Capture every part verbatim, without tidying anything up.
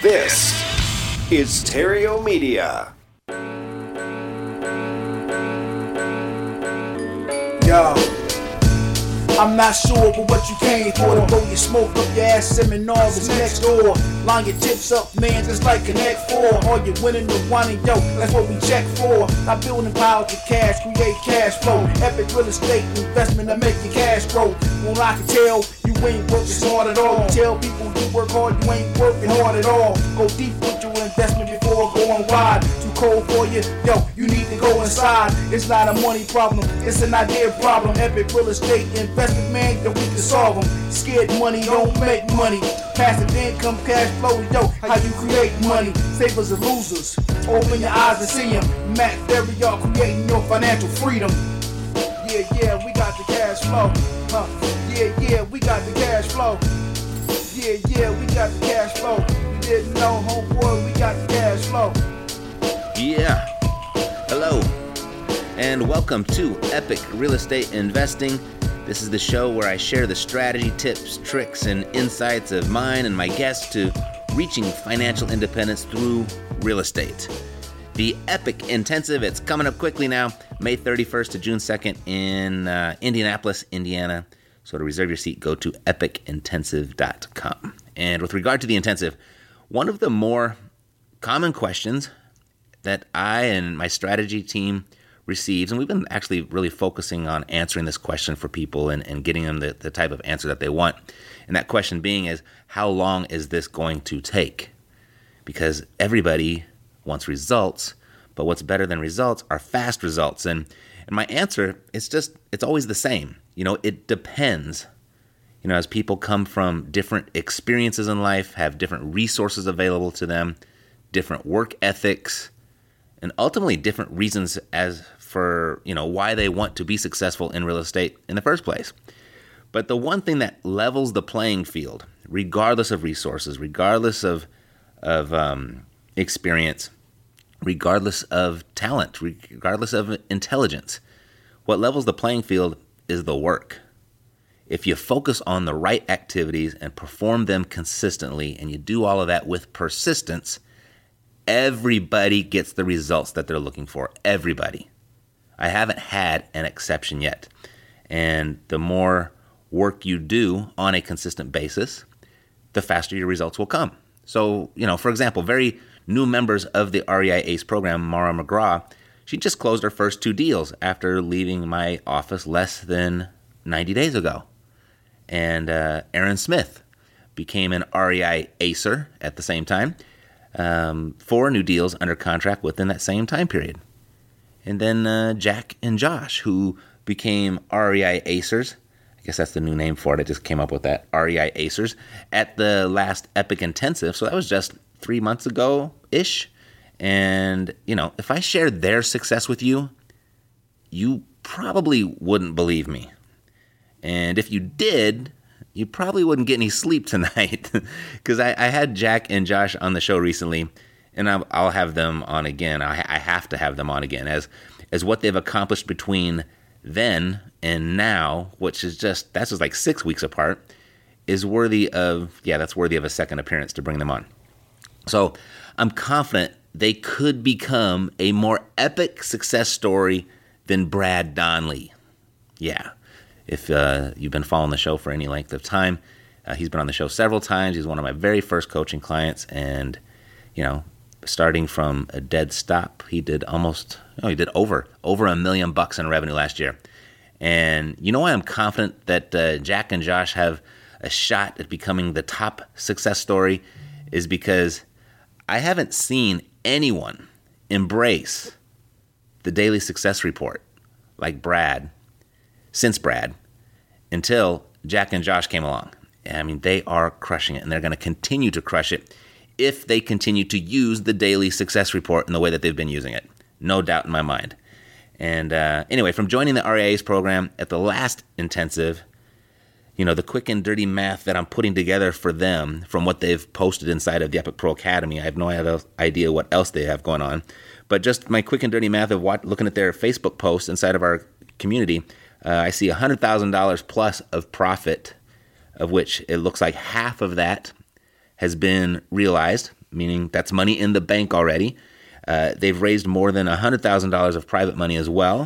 This is Stereo Media. Yo, I'm not sure but what you came for. To blow your smoke up your ass, seminar is next door. Line your tips up, man, just like Connect Four. All you winning the one and yo, that's what we check for. Not building piles of cash, create cash flow. Epic real estate investment to make your cash grow. Well, I can tell you ain't working hard at all. Tell people you work hard, you ain't working hard at all. Go deep with your investment before going wide. Too cold for you, yo, you need to go inside. It's not a money problem, it's an idea problem. Epic real estate investment, man, that we can solve them. Scared money don't make money. Passive income, cash flow, yo, how you create money. Savers and losers, open your eyes and see them. Matt Theory, y'all creating your financial freedom. Yeah, yeah, we got the cash flow. Huh. Yeah, yeah, we got the cash flow. Yeah, yeah, we got the cash flow. You didn't know, homeboy, we got the cash flow. Yeah. Hello, and welcome to Epic Real Estate Investing. This is the show where I share the strategy, tips, tricks, and insights of mine and my guests to reaching financial independence through real estate. The Epic Intensive, it's coming up quickly now, May thirty-first to June second in uh, Indianapolis, Indiana. So to reserve your seat, go to epic intensive dot com. And with regard to the intensive, one of the more common questions that I and my strategy team receives, and we've been actually really focusing on answering this question for people and, and getting them the, the type of answer that they want. And that question being is, how long is this going to take? Because everybody wants results, but what's better than results are fast results. And and my answer is just, it's always the same. You know, it depends. You know, as people come from different experiences in life, have different resources available to them, different work ethics, and ultimately different reasons as for, you know, why they want to be successful in real estate in the first place. But the one thing that levels the playing field, regardless of resources, regardless of of um, experience, regardless of talent, regardless of intelligence, what levels the playing field is the work. If you focus on the right activities and perform them consistently, and you do all of that with persistence, everybody gets the results that they're looking for. Everybody. I haven't had an exception yet. And the more work you do on a consistent basis, the faster your results will come. So, you know, for example, very new members of the R E I ACE program, Mara McGraw, she just closed her first two deals after leaving my office less than ninety days ago. And uh, Aaron Smith became an R E I ACER at the same time. Um, four new deals under contract within that same time period. And then uh, Jack and Josh, who became R E I ACERs. I guess that's the new name for it. I just came up with that, R E I ACERs, at the last Epic Intensive. So that was just three months ago-ish. And, you know, if I shared their success with you, you probably wouldn't believe me. And if you did, you probably wouldn't get any sleep tonight, because I, I had Jack and Josh on the show recently, and I'll, I'll have them on again. I, I have to have them on again, as as what they've accomplished between then and now, which is just, that's just like six weeks apart, is worthy of, yeah, that's worthy of a second appearance to bring them on. So I'm confident they could become a more epic success story than Brad Donnelly. Yeah. If uh, you've been following the show for any length of time, uh, he's been on the show several times. He's one of my very first coaching clients. And, you know, starting from a dead stop, he did almost, oh, he did over, over a million bucks in revenue last year. And you know why I'm confident that uh, Jack and Josh have a shot at becoming the top success story is because I haven't seen anyone embrace the daily success report like Brad since Brad, until Jack and Josh came along. I mean, they are crushing it, and they're going to continue to crush it if they continue to use the daily success report in the way that they've been using it. No doubt in my mind. And uh, anyway, from joining the R E I ACE program at the last intensive, you know, the quick and dirty math that I'm putting together for them from what they've posted inside of the Epic Pro Academy, I have no idea what else they have going on, but just my quick and dirty math of what, looking at their Facebook posts inside of our community, Uh, I see one hundred thousand dollars plus of profit, of which it looks like half of that has been realized meaning that's money in the bank already. Uh, they've raised more than one hundred thousand dollars of private money as well.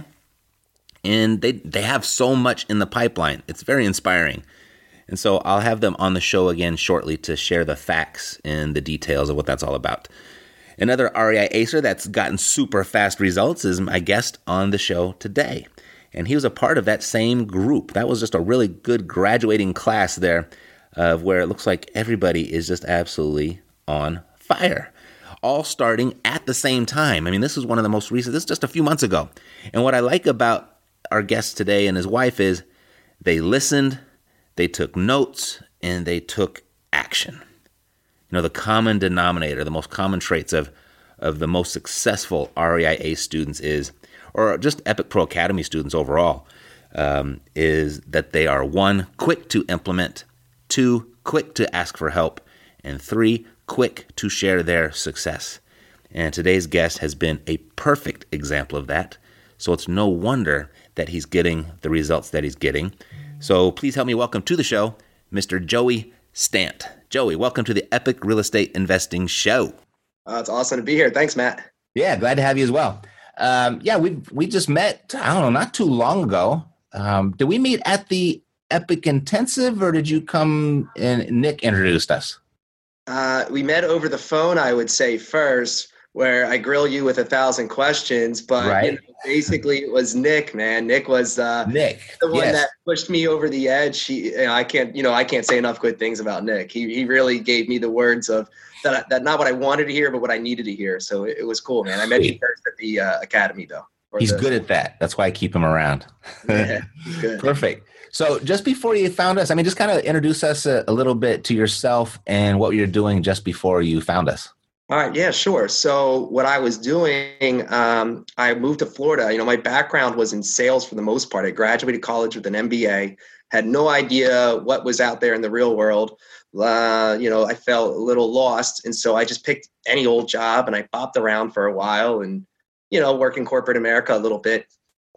And they they have so much in the pipeline. It's very inspiring. And so I'll have them on the show again shortly to share the facts and the details of what that's all about. Another R E I Acer that's gotten super fast results is my guest on the show today. And he was a part of that same group. That was just a really good graduating class there of where it looks like everybody is just absolutely on fire. All starting at the same time. I mean, this is one of the most recent, this is just a few months ago. And what I like about our guest today and his wife is they listened, they took notes, and they took action. You know, the common denominator, the most common traits of, of the most successful R E I A students is, or just Epic Pro Academy students overall, um, is that they are one, quick to implement, two, quick to ask for help, and three, quick to share their success. And today's guest has been a perfect example of that. So it's no wonder that he's getting the results that he's getting. So please help me welcome to the show, Mister Joey Stant. Joey, welcome to the Epic Real Estate Investing Show. Uh, it's awesome to be here. Thanks, Matt. Yeah, glad to have you as well. Um, yeah, we we just met, I don't know, not too long ago. Um, did we meet at the Epic Intensive, or did you come and Nick introduced us? Uh, we met over the phone, I would say, first, where I grill you with a thousand questions. But right. you know, basically, it was Nick, man. Nick was uh, Nick, the one yes. that pushed me over the edge. He, you know, I can't, you know, I can't say enough good things about Nick. He he really gave me the words of that, that not what I wanted to hear, but what I needed to hear. So it, it was cool, man. I met you first at the uh, academy, though. He's the, good at that. That's why I keep him around. Yeah, he's good. Perfect. So just before you found us, I mean, just kind of introduce us a, a little bit to yourself and what you're doing just before you found us. All right. Yeah, sure. So what I was doing, um, I moved to Florida. You know, my background was in sales for the most part. I graduated college with an M B A, had no idea what was out there in the real world. Uh, you know, I felt a little lost. And so I just picked any old job and I bopped around for a while and, you know, work in corporate America a little bit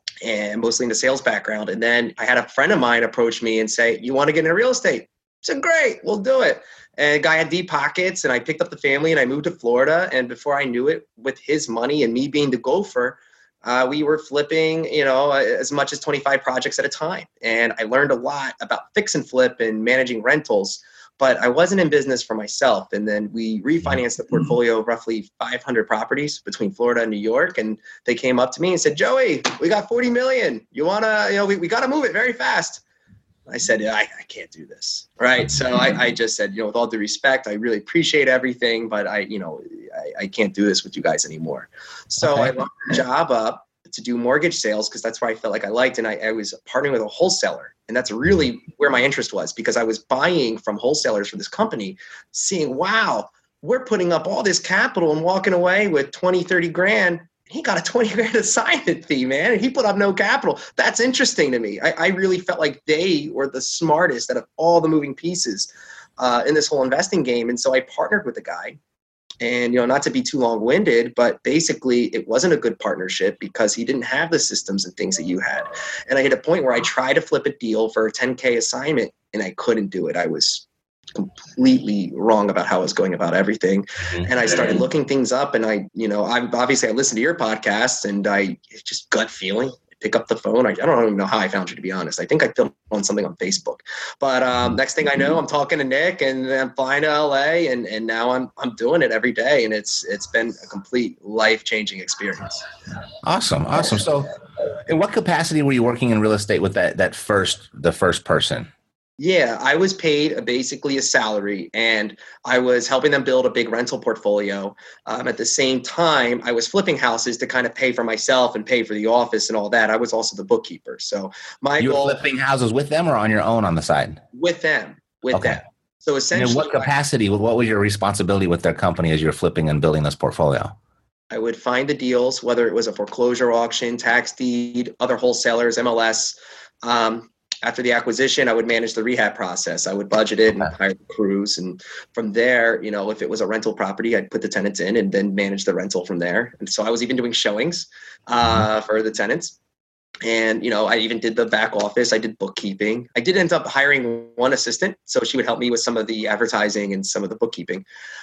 and mostly in the sales background. And then I had a friend of mine approach me and say, you want to get into real estate? I said, great, we'll do it. And the guy had deep pockets and I picked up the family and I moved to Florida. And before I knew it, with his money and me being the gopher, uh, we were flipping, you know, as much as twenty-five projects at a time. And I learned a lot about fix and flip and managing rentals, but I wasn't in business for myself. And then we refinanced the portfolio of roughly five hundred properties between Florida and New York. And they came up to me and said, Joey, we got forty million. You want to, you know, we, we got to move it very fast. I said, I, I can't do this. Right. So I, I just said, you know, with all due respect, I really appreciate everything, but I, you know, I, I can't do this with you guys anymore. So okay. I locked the job up to do mortgage sales because that's where I felt like I liked. And I, I was partnering with a wholesaler. And that's really where my interest was because I was buying from wholesalers for this company, seeing, wow, we're putting up all this capital and walking away with twenty, thirty grand. He got a twenty grand assignment fee, man. And he put up no capital. That's interesting to me. I, I really felt like they were the smartest out of all the moving pieces uh, in this whole investing game. And so I partnered with the guy. And, you know, not to be too long-winded, but basically it wasn't a good partnership because he didn't have the systems and things that you had. And I hit a point where I tried to flip a deal for a ten K assignment and I couldn't do it. I was completely wrong about how I was going about everything. And I started looking things up and I, you know, I obviously I listened to your podcast and I just gut feeling, pick up the phone. I, I don't even know how I found you, to be honest. I think I filmed on something on Facebook, but um, next thing I know, I'm talking to Nick and I'm flying to L A and, and now I'm, I'm doing it every day. And it's, it's been a complete life-changing experience. Awesome. Awesome. So in what capacity were you working in real estate with that, that first, the first person? Yeah, I was paid a, basically a salary and I was helping them build a big rental portfolio. Um, at the same time, I was flipping houses to kind of pay for myself and pay for the office and all that. I was also the bookkeeper. So my you were goal, flipping houses with them or on your own on the side? With them, with okay. them. So essentially, and in what capacity, I, what was your responsibility with their company as you're flipping and building this portfolio? I would find the deals, whether it was a foreclosure auction, tax deed, other wholesalers, M L S. Um, After the acquisition, I would manage the rehab process. I would budget it and hire the crews. And from there, you know, if it was a rental property, I'd put the tenants in and then manage the rental from there. And so I was even doing showings uh, for the tenants. And, you know, I even did the back office. I did bookkeeping. I did end up hiring one assistant. So she would help me with some of the advertising and some of the bookkeeping.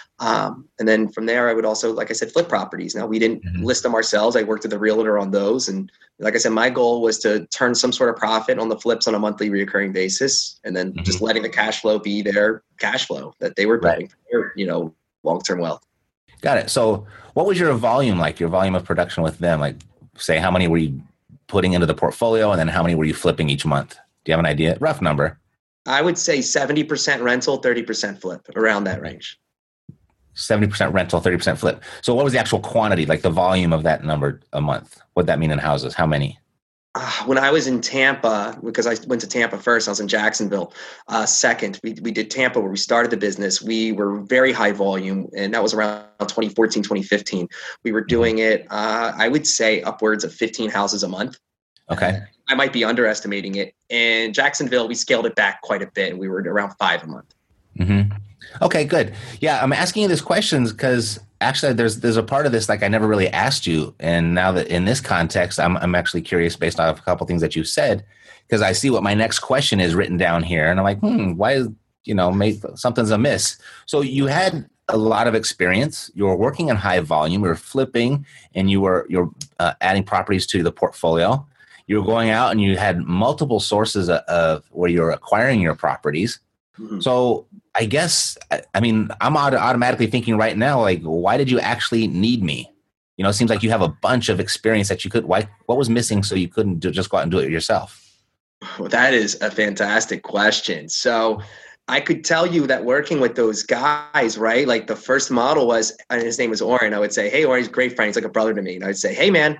Um, and then from there, I would also, like I said, flip properties. Now, we didn't mm-hmm. list them ourselves. I worked with a realtor on those. And like I said, my goal was to turn some sort of profit on the flips on a monthly recurring basis. And then mm-hmm. just letting the cash flow be their cash flow that they were building right. for their, you know, long-term wealth. Got it. So what was your volume like, your volume of production with them? Like, say, how many were you putting into the portfolio, and then how many were you flipping each month? Do you have an idea? Rough number. I would say seventy percent rental, thirty percent flip, around that range. seventy percent rental, thirty percent flip. So what was the actual quantity, like the volume of that number a month? What'd that mean in houses? How many? Uh, when I was in Tampa, because I went to Tampa first, I was in Jacksonville uh, second. We we did Tampa where we started the business. We were very high volume, and that was around twenty fourteen, twenty fifteen. We were doing it, uh, I would say, upwards of fifteen houses a month. Okay. I might be underestimating it. In Jacksonville, we scaled it back quite a bit. We were around five a month. Mm-hmm. Okay, good. Yeah, I'm asking you these questions because actually there's there's a part of this like I never really asked you. And now that in this context, I'm I'm actually curious based on a couple of things that you said, because I see what my next question is written down here. And I'm like, hmm, why is, you know, maybe something's amiss. So you had a lot of experience. You were working in high volume. You were flipping and you were you're uh, adding properties to the portfolio. You were going out and you had multiple sources of, of where you're acquiring your properties. Mm-hmm. So I guess, I mean, I'm auto- automatically thinking right now, like, why did you actually need me? You know, it seems like you have a bunch of experience that you could, why, what was missing so you couldn't do, just go out and do it yourself? Well, that is a fantastic question. So I could tell you that working with those guys, right? Like the first model was, and his name was Oren. I would say, hey, Oren, he's a great friend. He's like a brother to me. And I'd say, hey, man,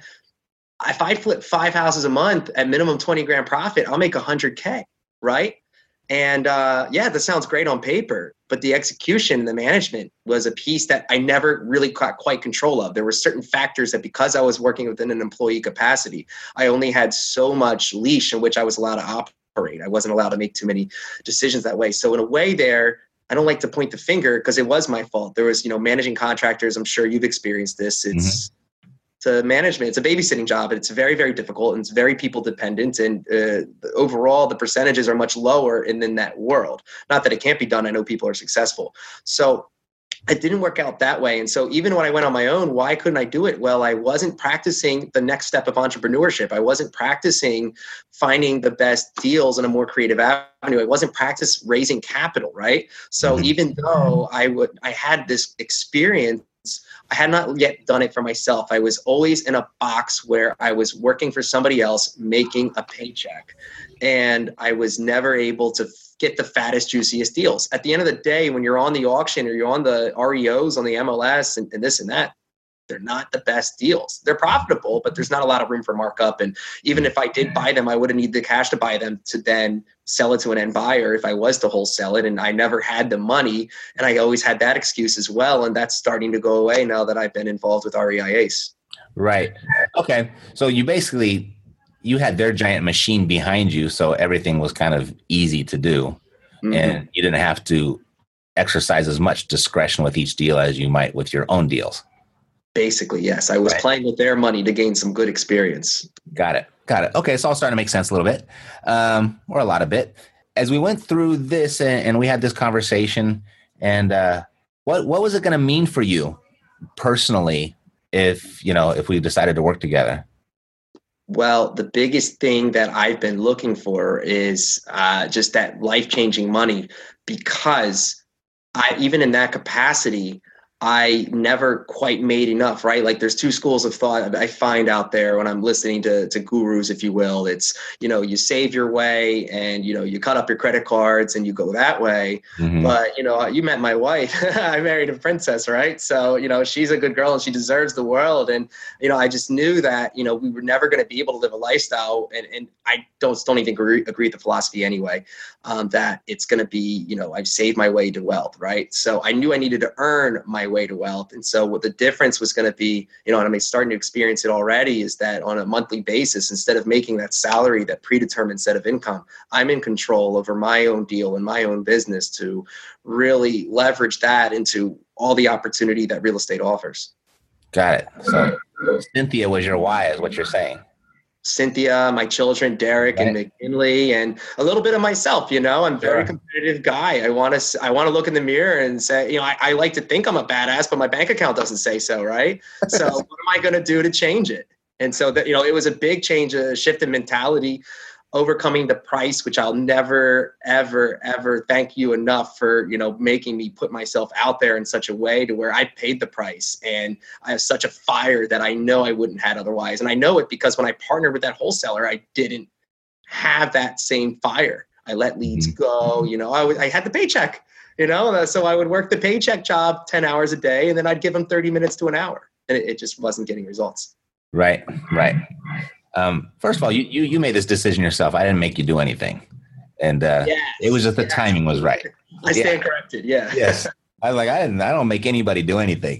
if I flip five houses a month at minimum twenty grand profit, I'll make one hundred K, right? And uh, yeah, that sounds great on paper, but the execution and the management was a piece that I never really got quite control of. There were certain factors that because I was working within an employee capacity, I only had so much leash in which I was allowed to operate. I wasn't allowed to make too many decisions that way. So in a way there, I don't like to point the finger because it was my fault. There was, you know, managing contractors. I'm sure you've experienced this. It's mm-hmm. To management, it's a babysitting job, and it's very, very difficult, and it's very people dependent. And uh, overall, the percentages are much lower in, in that world. Not that it can't be done. I know people are successful. So it didn't work out that way. And so even when I went on my own, why couldn't I do it? Well, I wasn't practicing the next step of entrepreneurship. I wasn't practicing finding the best deals in a more creative avenue. I wasn't practice raising capital, right? So even though I would, I had this experience, I had not yet done it for myself. I was always in a box where I was working for somebody else, making a paycheck. And I was never able to get the fattest, juiciest deals. At the end of the day, when you're on the auction or you're on the R E Os, on the M L S and, and this and that, they're not the best deals. They're profitable, but there's not a lot of room for markup. And even if I did buy them, I wouldn't need the cash to buy them to then sell it to an end buyer if I was to wholesale it. And I never had the money. And I always had that excuse as well. And that's starting to go away now that I've been involved with R E I As. Right. Okay. So you basically, you had their giant machine behind you. So everything was kind of easy to do. Mm-hmm. And you didn't have to exercise as much discretion with each deal as you might with your own deals. Basically, yes. I was right. playing with their money to gain some good experience. Got it. Got it. Okay, it's all starting to make sense a little bit, um, or a lot of bit. As we went through this and, and we had this conversation, and uh, what what was it going to mean for you personally if you know if we decided to work together? Well, the biggest thing that I've been looking for is uh, just that life-changing money, because I even in that capacity, I never quite made enough, right? Like there's two schools of thought I find out there when I'm listening to, to gurus, if you will. It's, you know, you save your way and, you know, you cut up your credit cards and you go that way. Mm-hmm. But, you know, you met my wife. I married a princess, right? So, you know, she's a good girl and she deserves the world. And, you know, I just knew that, you know, we were never going to be able to live a lifestyle. And, and I don't, don't even agree, agree with the philosophy anyway, um, that it's going to be, you know, I've saved my way to wealth, right? So I knew I needed to earn my way to wealth. And so what the difference was going to be, you know, and I'm starting to experience it already, is that on a monthly basis, instead of making that salary, that predetermined set of income, I'm in control over my own deal and my own business to really leverage that into all the opportunity that real estate offers. Got it. So Cynthia was your why, is what you're saying. Cynthia, my children, Derek right. and McKinley, and a little bit of myself. You know, I'm a very sure. competitive guy. I want to, I want to look in the mirror and say, you know, I, I like to think I'm a badass, but my bank account doesn't say so, right? So what am I going to do to change it? And so that, you know, it was a big change, a shift in mentality, overcoming the price, which I'll never, ever, ever thank you enough for, you know, making me put myself out there in such a way to where I paid the price. And I have such a fire that I know I wouldn't have otherwise. And I know it because when I partnered with that wholesaler, I didn't have that same fire. I let leads go, you know, I, w- I had the paycheck, you know, so I would work the paycheck job ten hours a day, and then I'd give them thirty minutes to an hour, and it, it just wasn't getting results. Right, right. Um, first of all, you, you you made this decision yourself. I didn't make you do anything. And uh, yes, it was just the yes. timing was right. I stand yeah. corrected, yeah. Yes. I was like, I didn't, I don't make anybody do anything.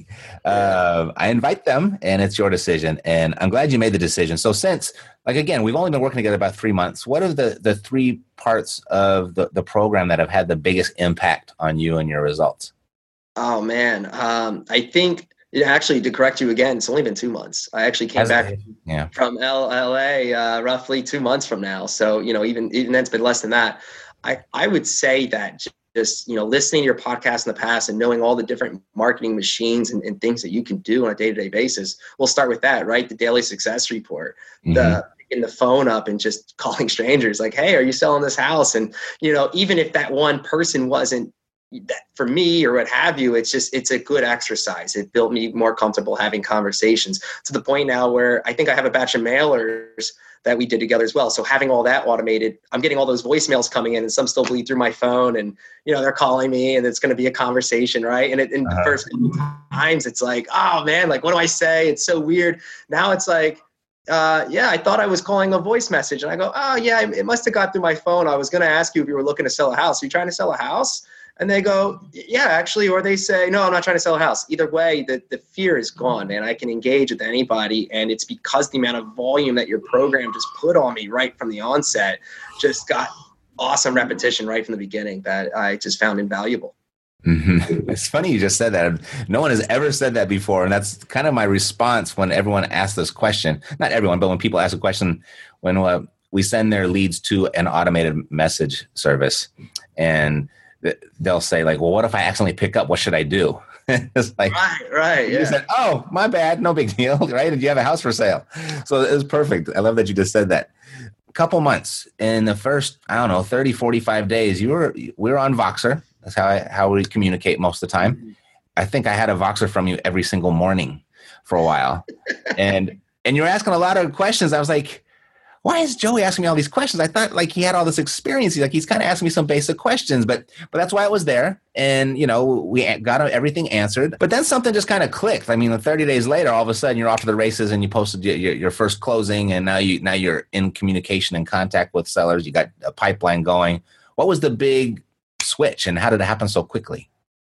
Uh, I invite them, and it's your decision. And I'm glad you made the decision. So since, like, again, we've only been working together about three months. What are the, the three parts of the, the program that have had the biggest impact on you and your results? Oh, man. Um, I think... Actually, to correct you again, it's only been two months. I actually came As back yeah. from L A uh, roughly two months from now. So, you know, even even then it's been less than that. I, I would say that just, you know, listening to your podcast in the past and knowing all the different marketing machines and, and things that you can do on a day-to-day basis. We'll start with that, right? The daily success report, mm-hmm. the picking the phone up and just calling strangers like, hey, are you selling this house? And, you know, even if that one person wasn't that for me or what have you, it's just, it's a good exercise. It built me more comfortable having conversations to the point now where I think I have a batch of mailers that we did together as well. So having all that automated, I'm getting all those voicemails coming in, and some still bleed through my phone, and, you know, they're calling me, and it's going to be a conversation. Right. And it, in uh-huh. the first times it's like, oh man, like, what do I say? It's so weird. Now it's like, uh, yeah, I thought I was calling a voice message, and I go, oh yeah, it must've got through my phone. I was going to ask you if you were looking to sell a house. Are you trying to sell a house? And they go, yeah, actually, or they say, no, I'm not trying to sell a house. Either way, the, the fear is gone, and I can engage with anybody. And it's because the amount of volume that your program just put on me right from the onset just got awesome repetition right from the beginning that I just found invaluable. Mm-hmm. It's funny you just said that. No one has ever said that before. And that's kind of my response when everyone asks this question. Not everyone, but when people ask a question, when uh, we send their leads to an automated message service, and they'll say like, well, what if I accidentally pick up? What should I do? It's like, right, right. You yeah. said, oh, my bad. No big deal. Right. Did you have a house for sale? So it was perfect. I love that you just said that. A couple months in the first, I don't know, thirty, forty-five days, you were, we were on Voxer. That's how I, how we communicate most of the time. Mm-hmm. I think I had a Voxer from you every single morning for a while. and, and you're asking a lot of questions. I was like, why is Joey asking me all these questions? I thought like he had all this experience. He's like, he's kind of asking me some basic questions, but, but that's why I was there. And, you know, we got everything answered, but then something just kind of clicked. I mean, thirty days later, all of a sudden you're off to the races, and you posted your, your first closing, and now you, now you're in communication and contact with sellers. You got a pipeline going. What was the big switch, and how did it happen so quickly?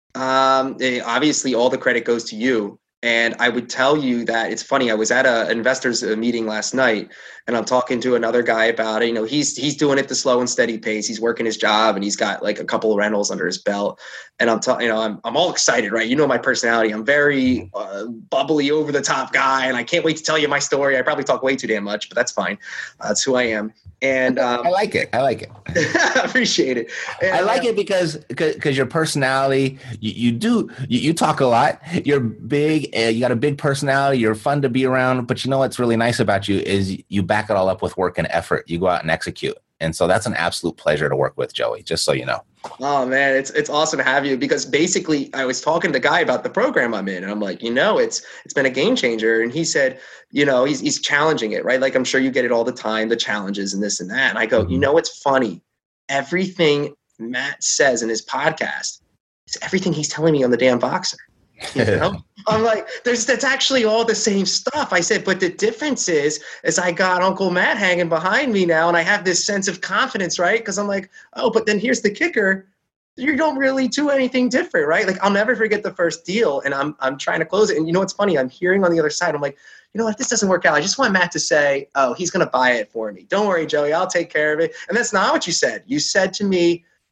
Um, obviously all the credit goes to you. And I would tell you that it's funny. I was at a investors meeting last night, and I'm talking to another guy about it. You know, he's he's doing it the slow and steady pace. He's working his job, and he's got like a couple of rentals under his belt. And I'm talking, you know, I'm I'm all excited, right? You know my personality. I'm very uh, bubbly, over the top guy, and I can't wait to tell you my story. I probably talk way too damn much, but that's fine. Uh, that's who I am. And um, I like it. I like it. I appreciate it. And, I like it because because your personality, you, you do you, you talk a lot. You're big. Uh, you got a big personality. You're fun to be around. But you know what's really nice about you is you back it all up with work and effort. You go out and execute. And so that's an absolute pleasure to work with, Joey, just so you know. Oh, man, it's it's awesome to have you, because basically I was talking to the guy about the program I'm in, and I'm like, you know, it's it's been a game changer. And he said, you know, he's he's challenging it, right? Like, I'm sure you get it all the time, the challenges and this and that. And I go, mm-hmm. you know, it's funny. Everything Matt says in his podcast is everything he's telling me on the damn Voxer. You know? I'm like, there's that's actually all the same stuff. I said, but the difference is, is I got Uncle Matt hanging behind me now, and I have this sense of confidence, right? Because I'm like, oh, but then here's the kicker. You don't really do anything different, right? Like, I'll never forget the first deal, and I'm I'm trying to close it. And you know what's funny? I'm hearing on the other side, I'm like, you know what? This doesn't work out. I just want Matt to say, oh, he's going to buy it for me. Don't worry, Joey. I'll take care of it. And that's not what you said. You said to me,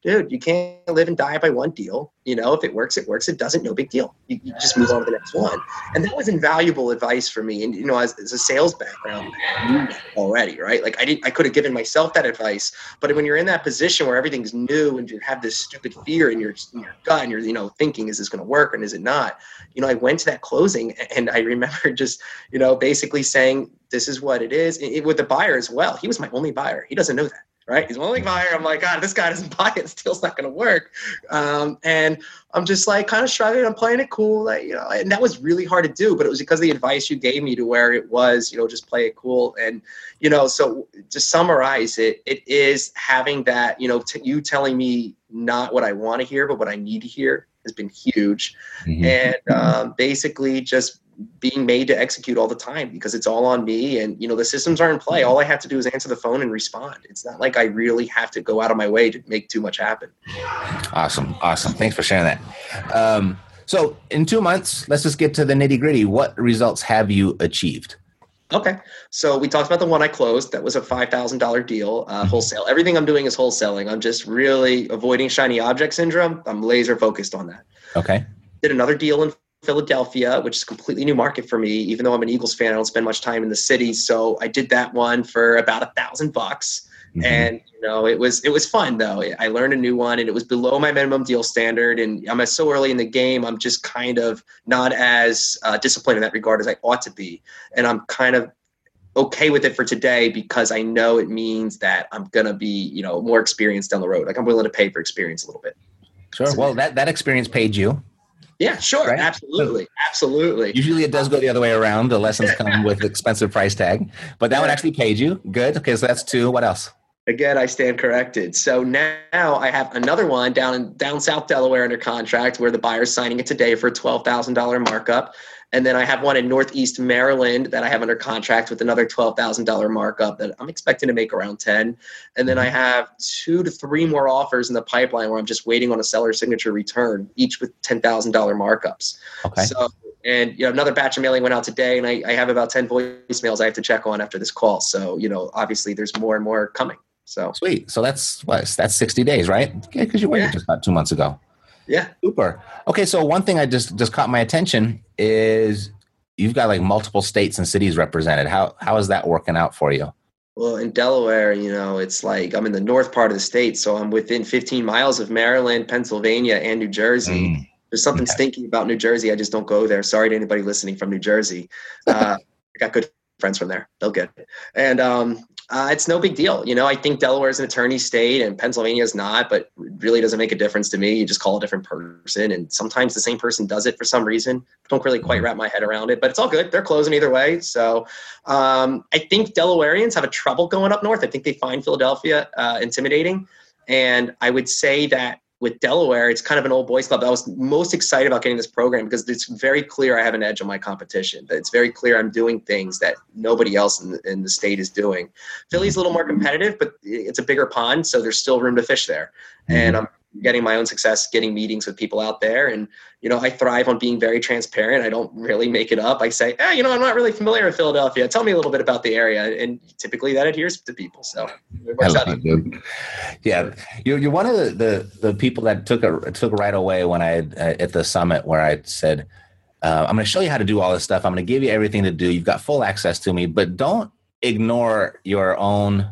dude, you can't live and die by one deal. You know, if it works, it works. It doesn't, no big deal. You, you just move on to the next one. And that was invaluable advice for me. And, you know, as, as a sales background already, right? Like I didn't, I could have given myself that advice, but when you're in that position where everything's new and you have this stupid fear in your, in your gut and you're, you know, thinking, is this going to work and is it not? You know, I went to that closing and I remember just, you know, basically saying, this is what it is. It, with the buyer as well. He was my only buyer. He doesn't know that. Right. He's my only buyer. I'm like, God, this guy doesn't buy it. This deal's not going to work. Um, and I'm just like kind of struggling. I'm playing it cool. Like, you know, and that was really hard to do, but it was because of the advice you gave me to where it was, you know, just play it cool. And, you know, so to summarize it, it is having that, you know, t- you telling me not what I want to hear, but what I need to hear has been huge. Mm-hmm. And um, basically just being made to execute all the time because it's all on me and, you know, the systems are in play. All I have to do is answer the phone and respond. It's not like I really have to go out of my way to make too much happen. Awesome. Awesome. Thanks for sharing that. Um, so in two months, let's just get to the nitty gritty. What results have you achieved? Okay. So we talked about the one I closed. That was a five thousand dollars deal, uh, wholesale. Everything I'm doing is wholesaling. I'm just really avoiding shiny object syndrome. I'm laser focused on that. Okay. Did another deal in Philadelphia, which is a completely new market for me. Even though I'm an Eagles fan, I don't spend much time in the city. So I did that one for about a thousand bucks. Mm-hmm. And, you know, it was, it was fun though. I learned a new one and it was below my minimum deal standard. And I'm so early in the game. I'm just kind of not as uh, disciplined in that regard as I ought to be. And I'm kind of okay with it for today because I know it means that I'm going to be, you know, more experienced down the road. Like I'm willing to pay for experience a little bit. Sure. So, well, that, that experience paid you. Yeah, sure. Right? Absolutely. Absolutely. Usually it does go the other way around. The lessons come with expensive price tag, but that yeah. one actually paid you. Good. Okay. So that's two. What else? Again, I stand corrected. So now I have another one down in down South Delaware under contract where the buyer's signing it today for a twelve thousand dollars markup. And then I have one in Northeast Maryland that I have under contract with another twelve thousand dollars markup that I'm expecting to make around ten. And then I have two to three more offers in the pipeline where I'm just waiting on a seller signature return, each with ten thousand dollars markups. Okay. So, and you know, another batch of mailing went out today, and I, I have about ten voicemails I have to check on after this call. So, you know, obviously there's more and more coming. So sweet. So that's what that's sixty days, right? Okay, because you waited yeah. just about two months ago. Yeah. Super. Okay, so one thing I just just caught my attention is you've got like multiple states and cities represented. How how is that working out for you? Well, in Delaware, you know, it's like I'm in the north part of the state, so I'm within fifteen miles of Maryland, Pennsylvania, and New Jersey. Mm. There's something okay. stinky about New Jersey. I just don't go there. Sorry to anybody listening from New Jersey. Uh, I got good friends from there. They'll get it. And um, uh, it's no big deal. You know, I think Delaware is an attorney state and Pennsylvania is not, but it really doesn't make a difference to me. You just call a different person. And sometimes the same person does it for some reason. I don't really quite wrap my head around it, but it's all good. They're closing either way. So um, I think Delawareans have a trouble going up north. I think they find Philadelphia uh, intimidating. And I would say that with Delaware, it's kind of an old boys club. I was most excited about getting this program because it's very clear I have an edge on my competition. It's very clear I'm doing things that nobody else in the, in the state is doing. Philly's a little more competitive, but it's a bigger pond, so there's still room to fish there. And I'm getting my own success, getting meetings with people out there. And, you know, I thrive on being very transparent. I don't really make it up. I say, eh, you know, I'm not really familiar with Philadelphia. Tell me a little bit about the area. And typically that adheres to people. So it works out. It, yeah. You're, you're one of the, the, the people that took a, took right away when I, uh, at the summit where I said, uh, I'm going to show you how to do all this stuff. I'm going to give you everything to do. You've got full access to me, but don't ignore your own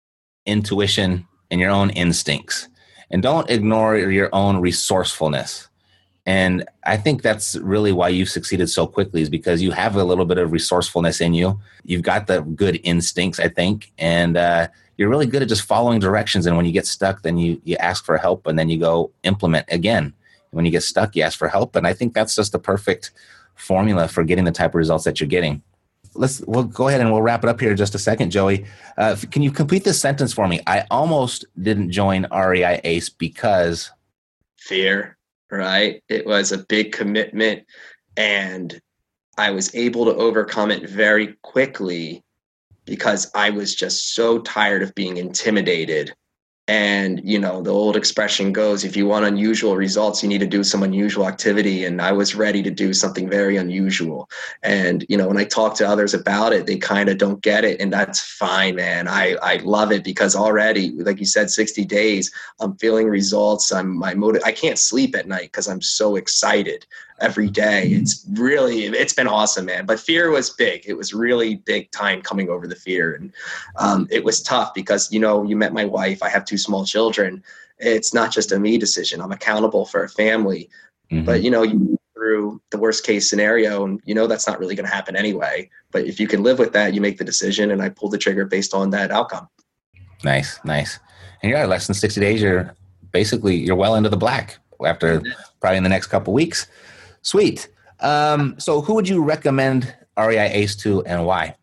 intuition and your own instincts. And don't ignore your own resourcefulness. And I think that's really why you've succeeded so quickly is because you have a little bit of resourcefulness in you. You've got the good instincts, I think. And uh, you're really good at just following directions. And when you get stuck, then you, you ask for help and then you go implement again. When you get stuck, you ask for help. And I think that's just the perfect formula for getting the type of results that you're getting. Let's we'll go ahead and we'll wrap it up here in just a second, Joey. Uh, can you complete this sentence for me? I almost didn't join R E I ACE because fear, right? It was a big commitment and I was able to overcome it very quickly because I was just so tired of being intimidated And, you know, the old expression goes, if you want unusual results, you need to do some unusual activity. And I was ready to do something very unusual. And, you know, when I talk to others about it, they kind of don't get it. And that's fine, man. I, I love it because already, like you said, sixty days, I'm feeling results. I'm my motive. I can't sleep at night because I'm so excited every day. It's really, it's been awesome, man. But fear was big. It was really big time coming over the fear. And um, it was tough because, you know, you met my wife. I have two small children. It's not just a me decision. I'm accountable for a family. Mm-hmm. But, you know, you move through the worst case scenario and, you know, that's not really going to happen anyway. But if you can live with that, you make the decision. And I pulled the trigger based on that outcome. Nice, nice. And you're at less than sixty days. You're basically, you're well into the black after probably in the next couple of weeks. Sweet. Um, so who would you recommend R E I ACE to and why?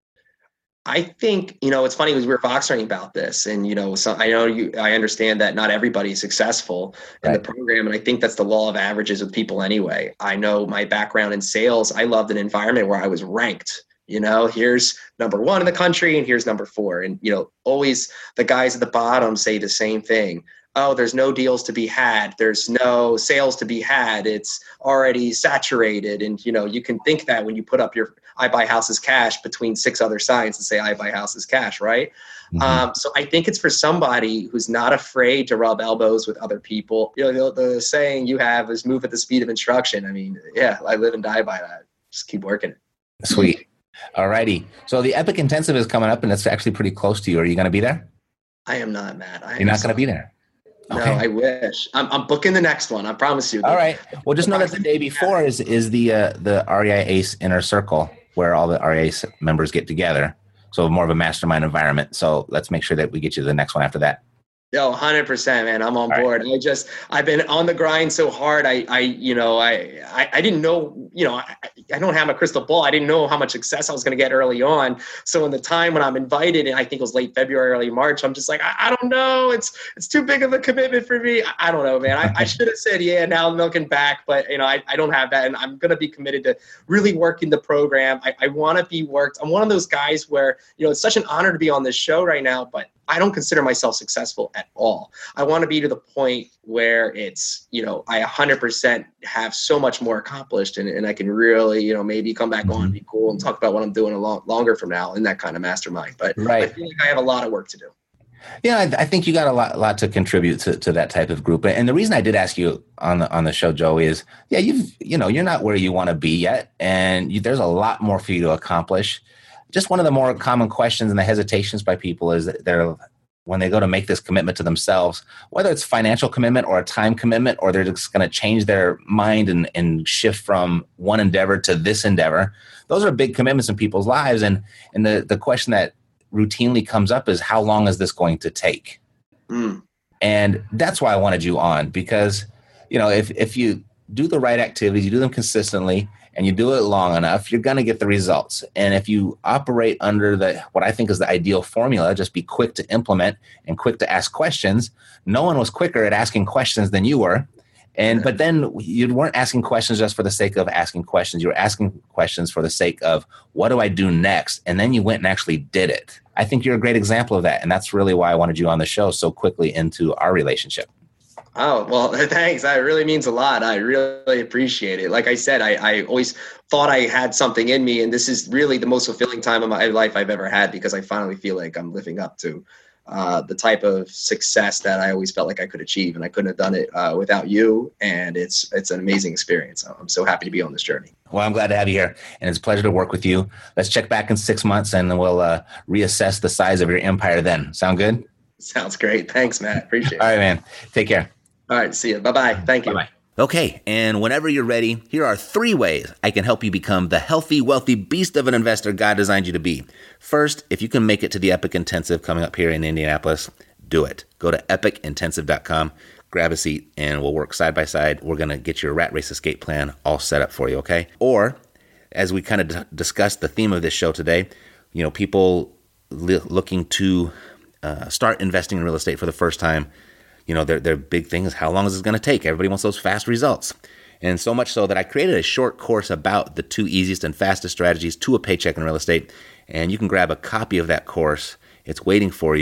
I think, you know, it's funny because we were Voxering about this and, you know, so I know you, I understand that not everybody is successful in right. the program. And I think that's the law of averages with people anyway. I know my background in sales, I loved an environment where I was ranked. You know, here's number one in the country and here's number four. And, you know, always the guys at the bottom say the same thing. Oh, there's no deals to be had. There's no sales to be had. It's already saturated. And, you know, you can think that when you put up your I buy houses cash between six other signs and say I buy houses cash, right? Mm-hmm. Um, so I think it's for somebody who's not afraid to rub elbows with other people. You know, the, the saying you have is move at the speed of instruction. I mean, yeah, I live and die by that. Just keep working it. Sweet. All righty. So the Epic Intensive is coming up and it's actually pretty close to you. Are you going to be there? I am not, Matt. I You're not going to be there? No, okay. I wish. I'm, I'm booking the next one. I promise you. All right. Well, just know that the day before is is the uh, the R E I ACE Inner Circle, where all the R E I ACE members get together. So more of a mastermind environment. So let's make sure that we get you to the next one after that. Yo, one hundred percent, man. I'm on all board. Right. I just, I've been on the grind so hard. I, I, you know, I, I, I didn't know, you know, I, I don't have a crystal ball. I didn't know how much success I was going to get early on. So in the time when I'm invited, and I think it was late February, early March, I'm just like, I, I don't know. It's, it's too big of a commitment for me. I, I don't know, man. I, I should have said, yeah, now I'm looking back, but you know, I, I don't have that. And I'm going to be committed to really working the program. I, I want to be worked. I'm one of those guys where, you know, it's such an honor to be on this show right now, but I don't consider myself successful at all. I want to be to the point where it's, you know, I one hundred percent have so much more accomplished and, and I can really, you know, maybe come back on and be cool and talk about what I'm doing a lot longer from now in that kind of mastermind. But right. I feel like I have a lot of work to do. Yeah, I, I think you got a lot, lot to contribute to, to that type of group. And the reason I did ask you on the on the show, Joey, is yeah, you've you know you're not where you want to be yet, and you, there's a lot more for you to accomplish. Just one of the more common questions and the hesitations by people is that they're when they go to make this commitment to themselves, whether it's financial commitment or a time commitment, or they're just going to change their mind and, and shift from one endeavor to this endeavor. Those are big commitments in people's lives. And, and the, the question that routinely comes up is, how long is this going to take? Mm. And that's why I wanted you on, because, you know, if, if you do the right activities, you do them consistently, and you do it long enough, you're going to get the results. And if you operate under the what I think is the ideal formula, just be quick to implement and quick to ask questions. No one was quicker at asking questions than you were. And but then you weren't asking questions just for the sake of asking questions. You were asking questions for the sake of, what do I do next? And then you went and actually did it. I think you're a great example of that. And that's really why I wanted you on the show so quickly into our relationship. Oh, well, thanks. That really means a lot. I really appreciate it. Like I said, I, I always thought I had something in me, and this is really the most fulfilling time of my life I've ever had, because I finally feel like I'm living up to uh, the type of success that I always felt like I could achieve, and I couldn't have done it uh, without you. And it's it's an amazing experience. I'm so happy to be on this journey. Well, I'm glad to have you here, and it's a pleasure to work with you. Let's check back in six months, and then we'll uh, reassess the size of your empire then. Sound good? Sounds great. Thanks, Matt. Appreciate it. All right, man. Take care. All right. See you. Bye-bye. Thank you. Bye-bye. Okay. And whenever you're ready, here are three ways I can help you become the healthy, wealthy beast of an investor God designed you to be. First, if you can make it to the Epic Intensive coming up here in Indianapolis, do it. Go to epic intensive dot com, grab a seat, and we'll work side by side. We're going to get your rat race escape plan all set up for you. Okay. Or as we kind of d- discussed the theme of this show today, you know, people li- looking to uh, start investing in real estate for the first time. You know, their their big thing is, how long is this going to take? Everybody wants those fast results. And so much so that I created a short course about the two easiest and fastest strategies to a paycheck in real estate. And you can grab a copy of that course. It's waiting for you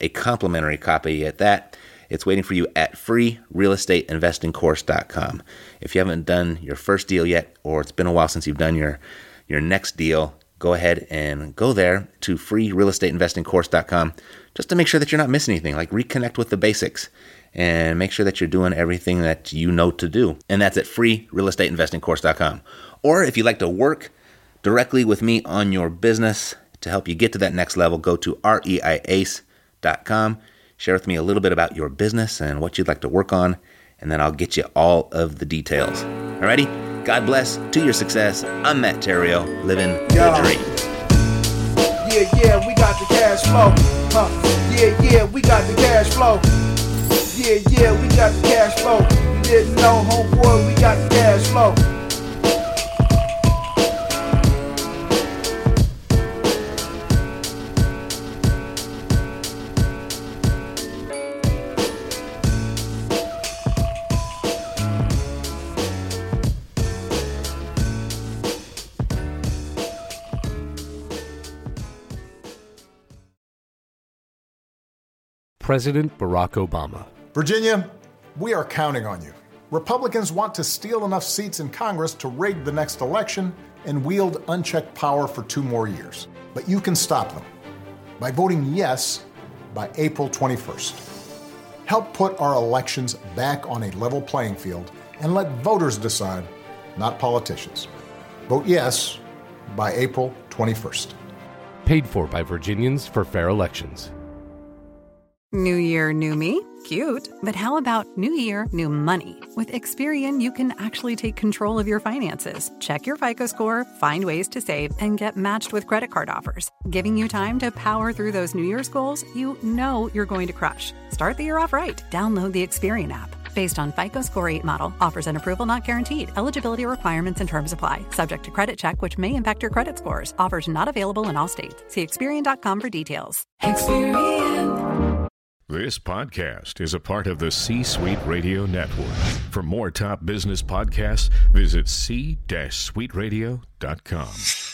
a complimentary copy at that. It's waiting for you at free real estate investing course dot com. If you haven't done your first deal yet, or it's been a while since you've done your, your next deal, go ahead and go there to free real estate investing course dot com just to make sure that you're not missing anything, like reconnect with the basics and make sure that you're doing everything that you know to do. And that's at free real estate investing course dot com. Or if you'd like to work directly with me on your business to help you get to that next level, go to reiace dot com. Share with me a little bit about your business and what you'd like to work on, and then I'll get you all of the details. Alrighty? God bless. To your success. I'm Matt Theriault, living Yo. the dream. Yeah, yeah, we got the cash flow. Huh. Yeah, yeah, we got the cash flow. Yeah, yeah, we got the cash flow. You didn't know, homeboy, we got the cash flow. President Barack Obama. Virginia, we are counting on you. Republicans want to steal enough seats in Congress to rig the next election and wield unchecked power for two more years. But you can stop them by voting yes by April twenty-first. Help put our elections back on a level playing field and let voters decide, not politicians. Vote yes by April twenty-first. Paid for by Virginians for Fair Elections. New year, new me? Cute. But how about new year, new money? With Experian, you can actually take control of your finances. Check your FICO score, find ways to save, and get matched with credit card offers, giving you time to power through those New Year's goals you know you're going to crush. Start the year off right. Download the Experian app. Based on FICO Score eight model, offers and approval not guaranteed. Eligibility requirements and terms apply. Subject to credit check, which may impact your credit scores. Offers not available in all states. See Experian dot com for details. Experian. This podcast is a part of the C-Suite Radio Network. For more top business podcasts, visit c suite radio dot com.